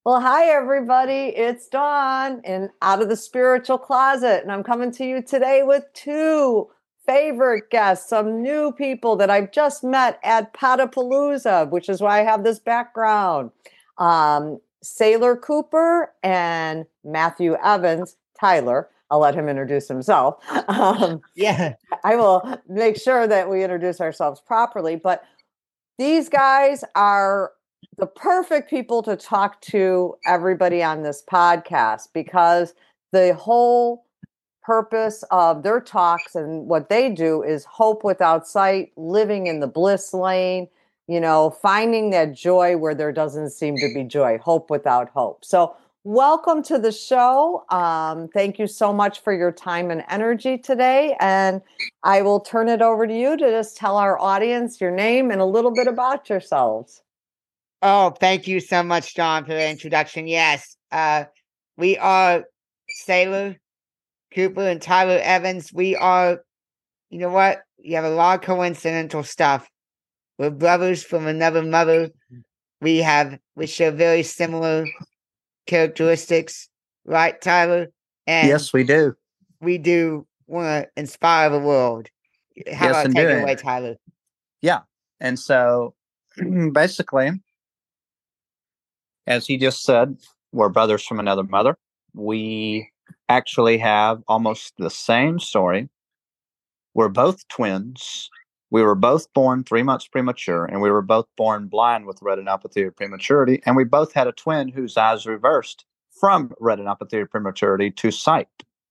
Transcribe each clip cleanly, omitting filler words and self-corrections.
Well, hi, everybody. It's Dawn and Out of the Spiritual Closet. And I'm coming to you today with two favorite guests, some new people that I've just met at Potapalooza, which is why I have this background. Sailor Cooper and Matthew Evans, Tyler. I'll let him introduce himself. I will make sure that we introduce ourselves properly. But these guys are the perfect people to talk to everybody on this podcast because the whole purpose of their talks and what they do is hope without sight, living in the bliss lane, finding that joy where there doesn't seem to be joy, hope without hope. So welcome to the show. Thank you so much for your time and energy today. And I will turn it over to you to just tell our audience your name and a little bit about yourselves. Oh, thank you so much, John, for the introduction. Yes, we are Sailor Cooper and Tyler Evans. We are, you know what? We have a lot of coincidental stuff. We're brothers from another mother. We share very similar characteristics, right, Tyler? And yes, we do. We do want to inspire the world. How about take it away, Tyler? Yeah. And so basically, as he just said, we're brothers from another mother. We actually have almost the same story. We're both twins. We were both born 3 months premature, and we were both born blind with retinopathy of prematurity. And we both had a twin whose eyes reversed from retinopathy of prematurity to sight.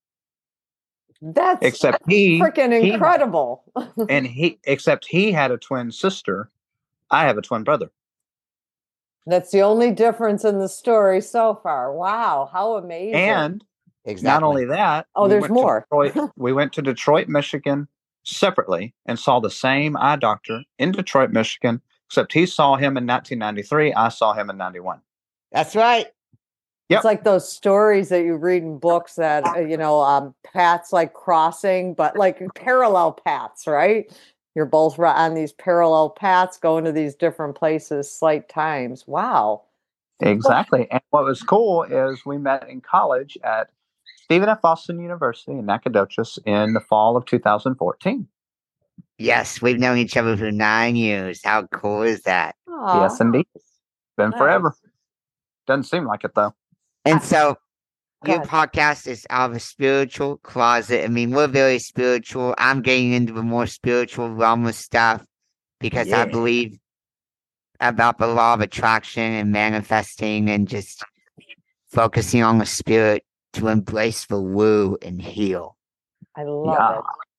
That's freaking incredible. Except he had a twin sister. I have a twin brother. That's the only difference in the story so far. Wow, how amazing. And not only that. There's more. We went to Detroit, Michigan separately and saw the same eye doctor in Detroit, Michigan, except he saw him in 1993. I saw him in 91. That's right. Yep. It's like those stories that you read in books that, paths like crossing, but like parallel paths, right? You're both on these parallel paths, going to these different places, slight times. Wow. Exactly. And what was cool is we met in college at Stephen F. Austin University in Nacogdoches in the fall of 2014. Yes, we've known each other for 9 years. How cool is that? Aww. Yes, indeed. Been forever. Doesn't seem like it, though. And so your podcast is Out of a Spiritual Closet. I mean, we're very spiritual. I'm getting into the more spiritual realm of stuff because I believe about the law of attraction and manifesting and just focusing on the spirit to embrace the woo and heal. I love it.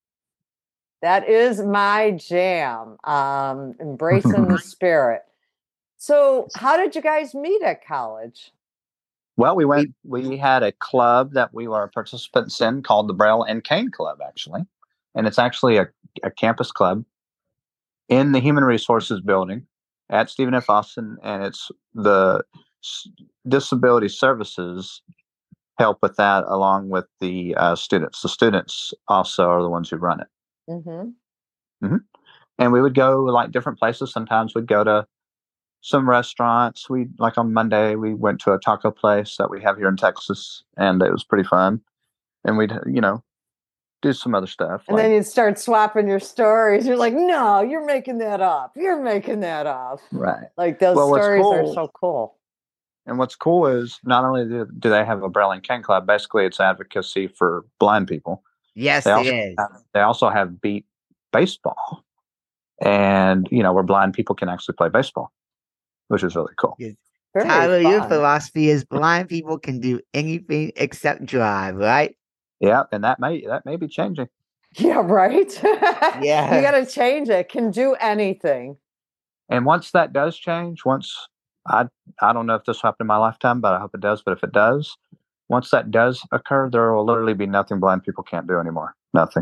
That is my jam. Embracing the spirit. So how did you guys meet at college? Well, we had a club that we were participants in called the Braille and Cane Club, actually. And it's actually a campus club in the Human Resources building at Stephen F. Austin. And it's the Disability Services help with that along with the students. The students also are the ones who run it. Mm-hmm. Mm-hmm. And we would go like different places. Sometimes we'd go to some restaurants. Like on Monday, we went to a taco place that we have here in Texas, and it was pretty fun. And we'd, do some other stuff. And then you'd start swapping your stories. You're like, no, you're making that up. You're making that up. Right. Like those stories are so cool. And what's cool is not only do they have a Braille and Cane Club, basically it's advocacy for blind people. Yes, it is. They also have beat baseball. And, where blind people can actually play baseball, which is really cool. Tyler, your philosophy is blind people can do anything except drive, right? Yeah, and that may be changing. Yeah, right? Yeah. You got to change it. Can do anything. And once that does change, I don't know if this will happen in my lifetime, but I hope it does. But if it does, once that does occur, there will literally be nothing blind people can't do anymore. Nothing.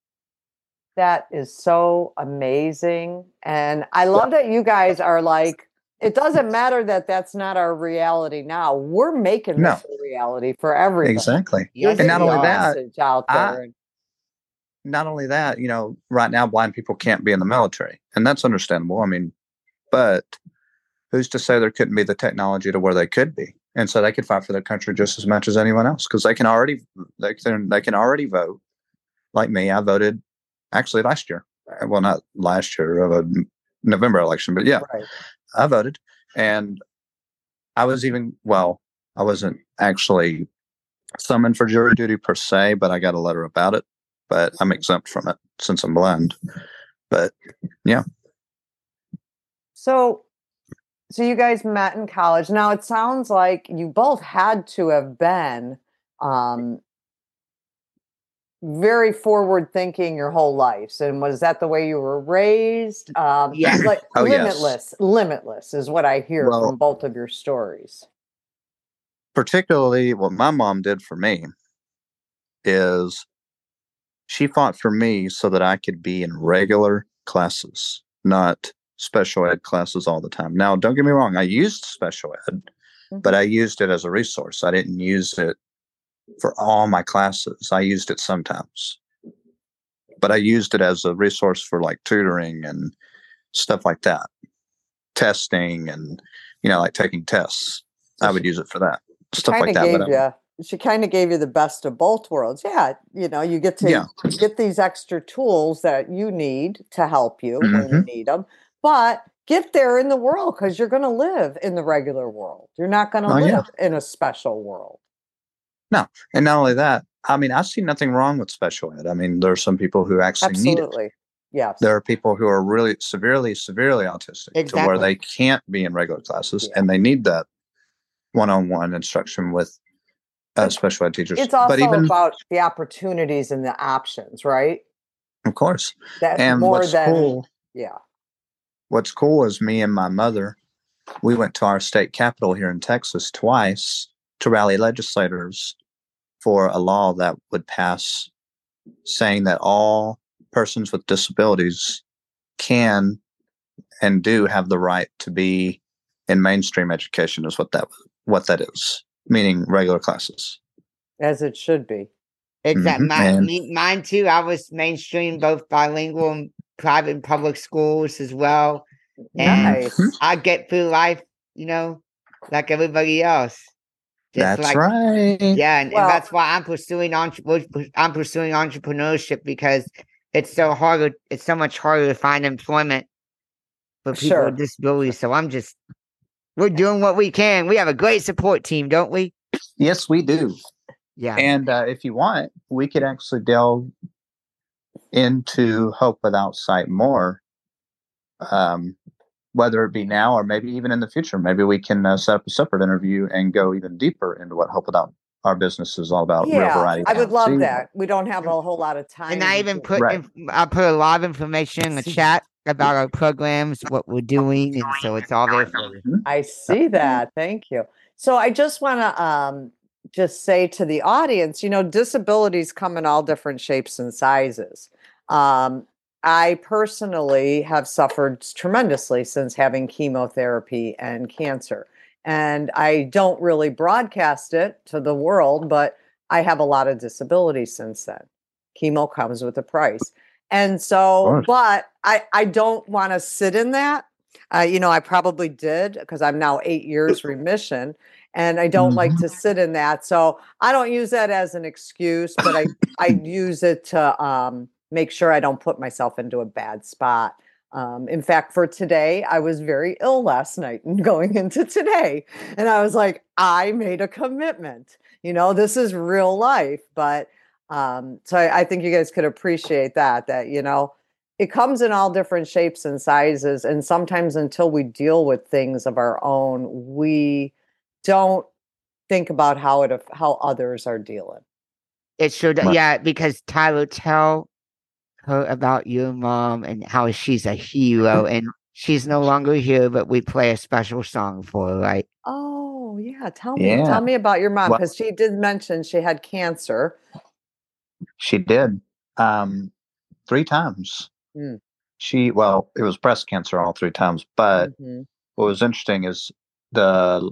That is so amazing. And I love that you guys are like, it doesn't matter that that's not our reality now. We're making this a reality for everybody. Exactly. Yes, and not only that, out there. Not only that, right now blind people can't be in the military, and that's understandable. I mean, but who's to say there couldn't be the technology to where they could be? and so they could fight for their country just as much as anyone else because they can already vote. Like me, I voted actually last year. Well, not last year of a November election, but yeah, Right. I voted, and I wasn't actually summoned for jury duty per se, but I got a letter about it. But I'm exempt from it since I'm blind. But yeah. So you guys met in college. Now it sounds like you both had to have been very forward thinking your whole lives. And was that the way you were raised? Yeah. Like Oh, yes. limitless is what I hear Well, from both of your stories. particularly what my mom did for me is she fought for me so that I could be in regular classes, not special ed classes all the time. Now, don't get me wrong, I used special ed, but I used it as a resource. I didn't use it for all my classes. I used it sometimes, but I used it as a resource for like tutoring and stuff like that, testing and, like taking tests. I would use it for that, stuff like that. She kind of gave you the best of both worlds. Yeah. You get to get these extra tools that you need to help you when you need them, but get there in the world because you're going to live in the regular world. You're not going to live in a special world. No. And not only that, I mean, I see nothing wrong with special ed. I mean, there are some people who actually need it. Yes. There are people who are really severely autistic to where they can't be in regular classes and they need that one-on-one instruction with special ed teachers. It's also about the opportunities and the options, right? Of course. What's cool is me and my mother, we went to our state capitol here in Texas twice to rally legislators for a law that would pass saying that all persons with disabilities can and do have the right to be in mainstream education is what that is, meaning regular classes. As it should be. Exactly. Mine too. I was mainstream, both bilingual and private and public schools as well. Nice. And I get through life, like everybody else. That's right. Yeah, and that's why I'm pursuing entrepreneurship because it's so hard. It's so much harder to find employment for people with disabilities. So we're doing what we can. We have a great support team, don't we? Yes, we do. Yeah. And if you want, we could actually delve into Hope Without Sight more, whether it be now or maybe even in the future. Maybe we can set up a separate interview and go even deeper into what Hope Without our business is all about. Yeah, real variety. I would love that. We don't have a whole lot of time. And I even I put a lot of information in the chat about our programs, what we're doing, and so it's all there for you. I see that. Thank you. So I just want to just say to the audience, disabilities come in all different shapes and sizes. I personally have suffered tremendously since having chemotherapy and cancer. And I don't really broadcast it to the world, but I have a lot of disabilities since then. Chemo comes with a price. And so, but I don't want to sit in that. I probably did because I'm now 8 years remission and I don't like to sit in that. So I don't use that as an excuse, but I use it to make sure I don't put myself into a bad spot. In fact, for today, I was very ill last night and going into today. And I was like, I made a commitment. This is real life. But so I think you guys could appreciate that, it comes in all different shapes and sizes. And sometimes until we deal with things of our own, we don't think about how others are dealing. It should. Yeah, because Tyler, tell her about your mom and how she's a hero and she's no longer here, but we play a special song for her, right? Oh yeah. Tell me about your mom. Because she did mention she had cancer. She did. 3 times. It was breast cancer all 3 times. But what was interesting is the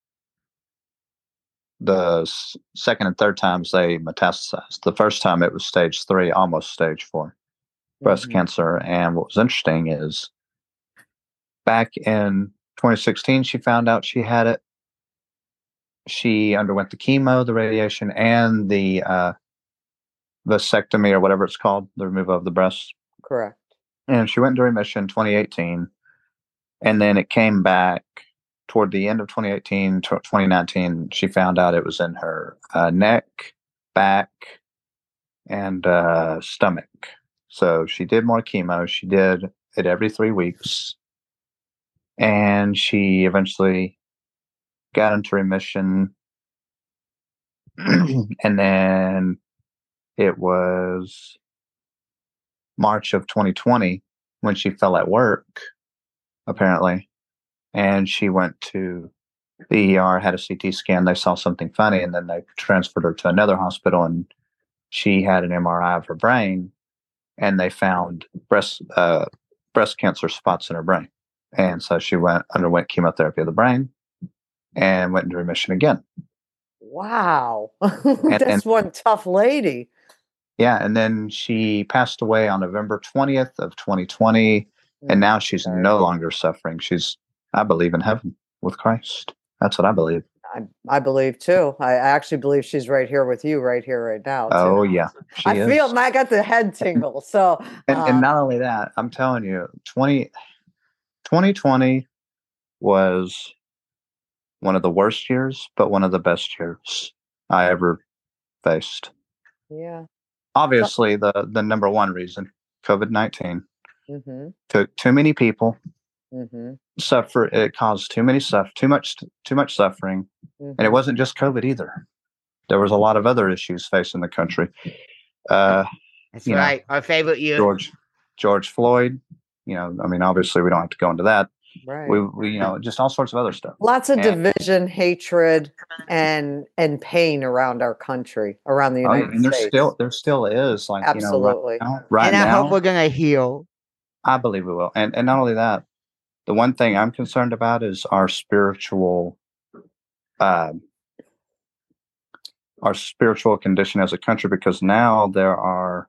second and third times they metastasized. The first time it was stage 3, almost stage 4 breast cancer. And what was interesting is back in 2016, she found out she had it. she underwent the chemo, the radiation, and the vasectomy or whatever it's called, the removal of the breast. Correct. And she went into remission 2018. And then it came back toward the end of 2018, 2019. She found out it was in her neck, back, and stomach. So she did more chemo. She did it every 3 weeks. And she eventually got into remission. And then it was March of 2020 when she fell at work, apparently. And she went to the ER, had a CT scan. They saw something funny, and then they transferred her to another hospital, and she had an MRI of her brain, and they found breast cancer spots in her brain. And so she underwent chemotherapy of the brain and went into remission again. Wow. That's one tough lady. Yeah. And then she passed away on November 20th of 2020. And now she's no longer suffering. I believe, in heaven with Christ. That's what I believe. I believe too. I actually believe she's right here with you right here, right now. Too. Oh yeah. I got the head tingle. So, and not only that, I'm telling you, 2020 was one of the worst years, but one of the best years I ever faced. Yeah. Obviously, the number one reason, COVID-19, took too many people, suffer. It caused too much suffering, and it wasn't just COVID either. There was a lot of other issues facing the country. That's right. Our favorite year, George Floyd. Obviously, we don't have to go into that. Right. We just all sorts of other stuff. Lots of division, hatred, and pain around our country, around the United States. There still is, absolutely. Right now. And I hope we're gonna heal. I believe we will. And not only that, the one thing I'm concerned about is our spiritual condition as a country, because now there are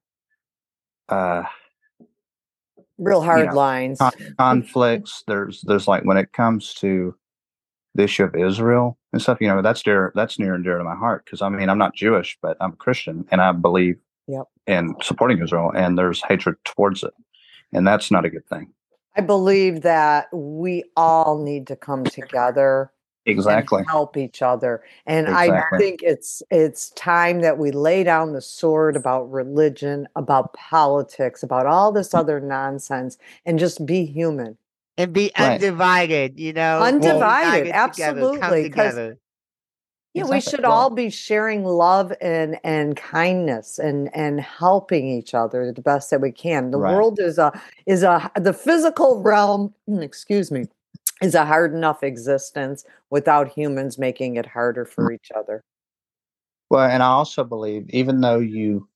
real hard lines, conflicts. There's like, when it comes to the issue of Israel and stuff, that's near and dear to my heart, because I'm not Jewish, but I'm a Christian, and I believe in supporting Israel, and there's hatred towards it, and that's not a good thing. I believe that we all need to come together. Exactly. And help each other. And I think it's time that we lay down the sword about religion, about politics, about all this other nonsense, and just be human. And be undivided, Undivided, absolutely. Come together. Yeah, we should all be sharing love and kindness and helping each other the best that we can. The world is the physical realm, excuse me, is a hard enough existence without humans making it harder for each other. Well, and I also believe, even though you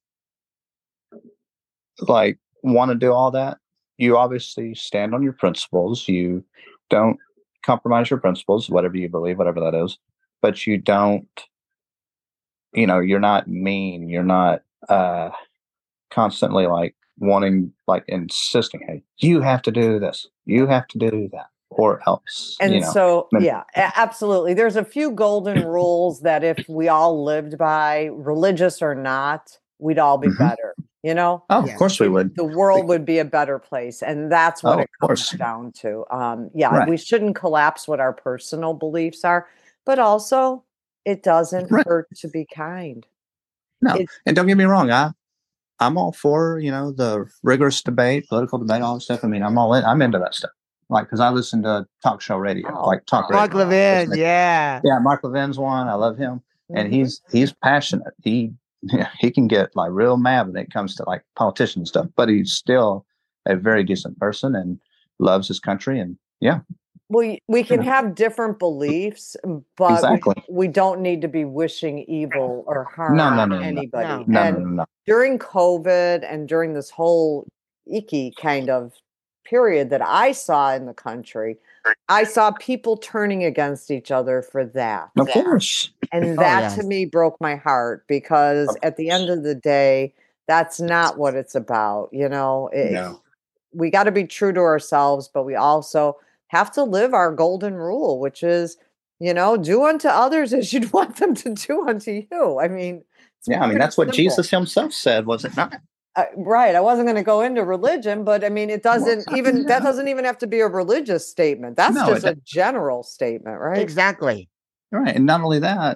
want to do all that, you obviously stand on your principles. You don't compromise your principles, whatever you believe, whatever that is. But you don't, you're not mean. You're not constantly wanting, insisting, hey, you have to do this. You have to do that. Or else. And yeah, absolutely. There's a few golden rules that if we all lived by, religious or not, we'd all be better. Oh, of course we would. The world would be a better place. And that's what it comes down to. We shouldn't collapse what our personal beliefs are, but also it doesn't hurt to be kind. No. And don't get me wrong. I'm all for, the rigorous debate, political debate, all that stuff. I'm into that stuff. Because I listen to talk show radio, talk radio. Mark Levin, yeah, Mark Levin's one. I love him, and he's passionate. He can get real mad when it comes to politician stuff, but he's still a very decent person and loves his country. And we can have different beliefs, but we don't need to be wishing evil or harm on anybody. No. During COVID and during this whole icky kind of period that I saw in the country, I saw people turning against each other for that. Of course. And that to me broke my heart, because at the end of the day, that's not what it's about. We got to be true to ourselves, but we also have to live our golden rule, which is do unto others as you'd want them to do unto you. I mean, it's Yeah, I mean, pretty that's what simple. Jesus himself said, was it not? Right. I wasn't going to go into religion, but I mean, that doesn't even have to be a religious statement. That's No, just a general statement, right? Exactly. Right. And not only that,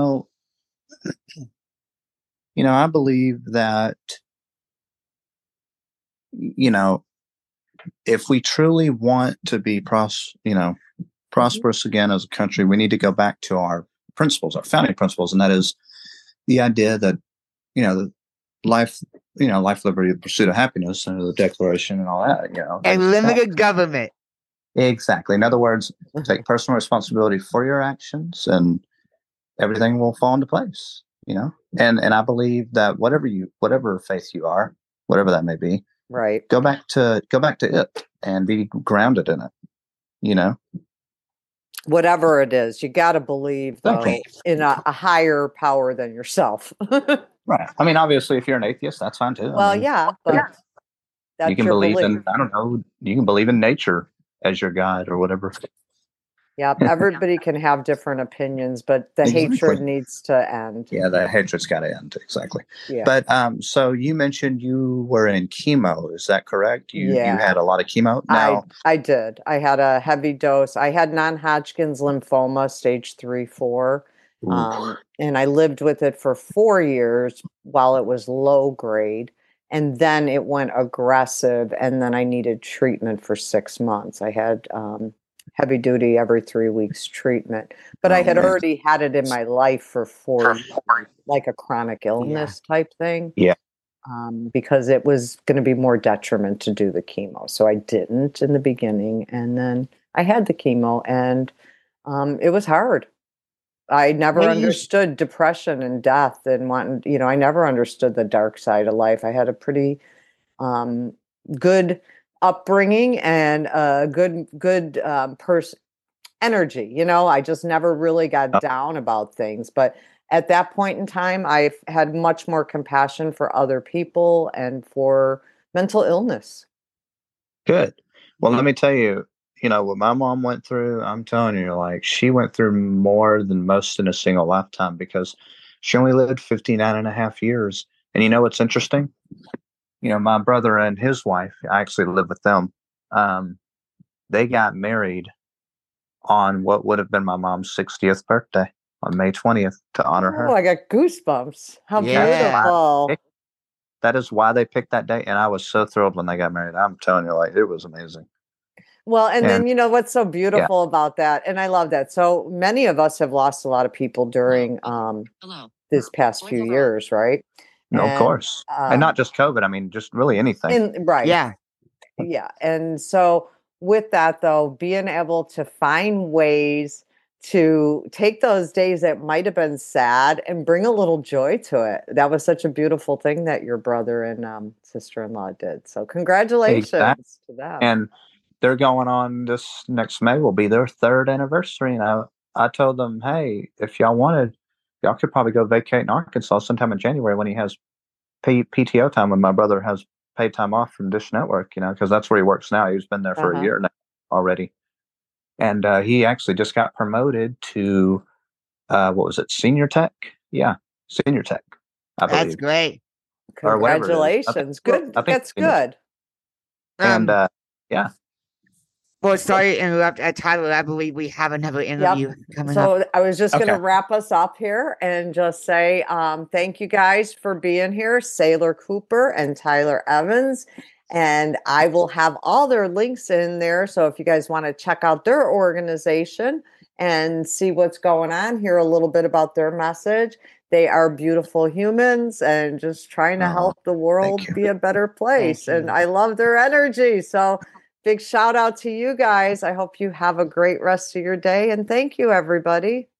I believe that, if we truly want to be prosperous again as a country, we need to go back to our principles, our founding principles. And that is the idea that, the life, life, liberty, the pursuit of happiness, and the Declaration and all that, And limited government. Exactly. In other words, take personal responsibility for your actions and everything will fall into place, and I believe that whatever faith you are, whatever that may be, right, go back to it and be grounded in it, whatever it is. You got to believe, though, in a higher power than yourself. Right. I mean, obviously, if you're an atheist, that's fine too. Well, but that's you can believe in, I don't know, you can believe in nature as your God or whatever. Yep. Everybody can have different opinions, but the hatred needs to end. Yeah, the hatred's got to end. Exactly. Yeah. But so you mentioned you were in chemo. Is that correct? You had a lot of chemo? Now, I did. I had a heavy dose. I had non-Hodgkin's lymphoma, stage 3-4. And I lived with it for 4 years while it was low grade. And then it went aggressive. And then I needed treatment for 6 months. I had heavy duty every 3 weeks treatment, but I had already had it in my life for 4 years, like a chronic illness type thing. Yeah. Because it was going to be more detriment to do the chemo. So I didn't in the beginning. And then I had the chemo and it was hard. I never understood depression and death and I never understood the dark side of life. I had a pretty good upbringing and a good person energy. I just never really got down about things. But at that point in time, I had much more compassion for other people and for mental illness. Good. Well, let me tell you, what my mom went through, I'm telling you, like, she went through more than most in a single lifetime because she only lived 59 and a half years. And you know what's interesting? My brother and his wife, I actually live with them. They got married on what would have been my mom's 60th birthday on May 20th to honor her. Oh, I got goosebumps. How beautiful. That is why they picked that date. And I was so thrilled when they got married. I'm telling you, like, it was amazing. Well, and then, what's so beautiful about that, and I love that. So many of us have lost a lot of people during this past few years, right? No, of course. And not just COVID. I mean, just really anything. Right. Yeah. Yeah. And so with that, though, being able to find ways to take those days that might have been sad and bring a little joy to it. That was such a beautiful thing that your brother and sister-in-law did. So congratulations to them. And they're going on this next May will be their 3rd anniversary. And I told them, hey, if y'all wanted, y'all could probably go vacate in Arkansas sometime in January when he has PTO time, when my brother has paid time off from Dish Network, because that's where he works now. He's been there for a year now already. And he actually just got promoted to, what was it, senior tech? Yeah, senior tech, I believe. That's great. Congratulations. Good. That's good. And yeah. Well, sorry to interrupt, Tyler. I believe we have another interview coming up. So I was just going to wrap us up here and just say thank you guys for being here, Saylor Cooper and Tyler Evans. And I will have all their links in there. So if you guys want to check out their organization and see what's going on, hear a little bit about their message. They are beautiful humans and just trying to help the world be a better place. And I love their energy. So big shout out to you guys. I hope you have a great rest of your day. And thank you, everybody.